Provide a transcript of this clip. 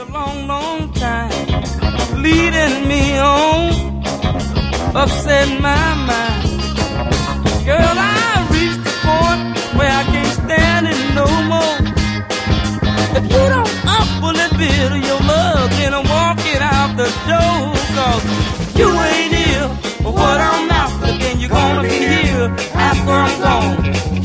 long, long time, leading me on, upsetting my mind. Girl, I reached the point where I can't stand it no more. If you don't up a little bit of your love, then I'm walking out the door. 'Cause you ain't here for what I'm after, then you're gonna be here after I'm gone.